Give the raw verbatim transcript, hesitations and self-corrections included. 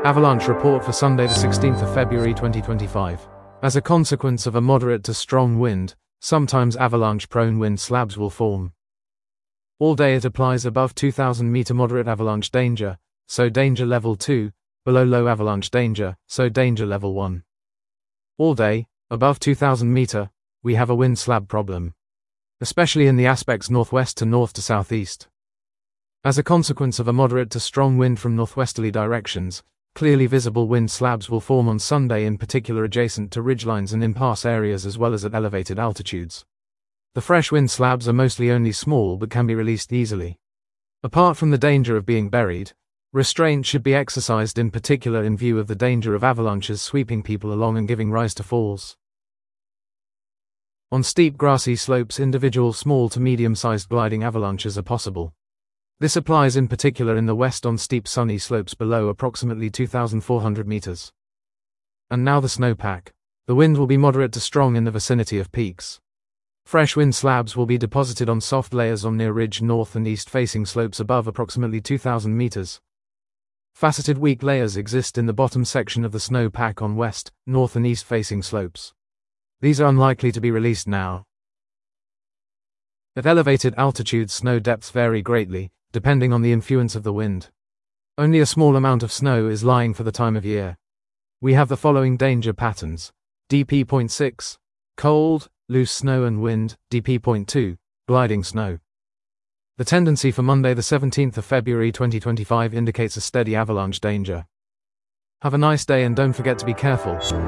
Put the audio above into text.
Avalanche report for Sunday the sixteenth of February twenty twenty-five. As a consequence of a moderate to strong wind, sometimes avalanche-prone wind slabs will form. All day it applies above two thousand meter moderate avalanche danger, so danger level two, below low avalanche danger, so danger level one. All day, above two thousand meter, we have a wind slab problem, especially in the aspects northwest to north to southeast. As a consequence of a moderate to strong wind from northwesterly directions, clearly visible wind slabs will form on Sunday, in particular adjacent to ridgelines and impasse areas as well as at elevated altitudes. The fresh wind slabs are mostly only small but can be released easily. Apart from the danger of being buried, restraint should be exercised in particular in view of the danger of avalanches sweeping people along and giving rise to falls. On steep grassy slopes, individual small to medium-sized gliding avalanches are possible. This applies in particular in the west on steep sunny slopes below approximately two thousand four hundred meters. And now the snowpack. The wind will be moderate to strong in the vicinity of peaks. Fresh wind slabs will be deposited on soft layers on near ridge north and east facing slopes above approximately two thousand meters. Faceted weak layers exist in the bottom section of the snowpack on west, north and east facing slopes. These are unlikely to be released now. At elevated altitudes, snow depths vary greatly, depending on the influence of the wind. Only a small amount of snow is lying for the time of year. We have the following danger patterns: D P zero point six, cold, loose snow and wind, D P zero point two, gliding snow. The tendency for Monday the seventeenth of February twenty twenty-five indicates a steady avalanche danger. Have a nice day and don't forget to be careful.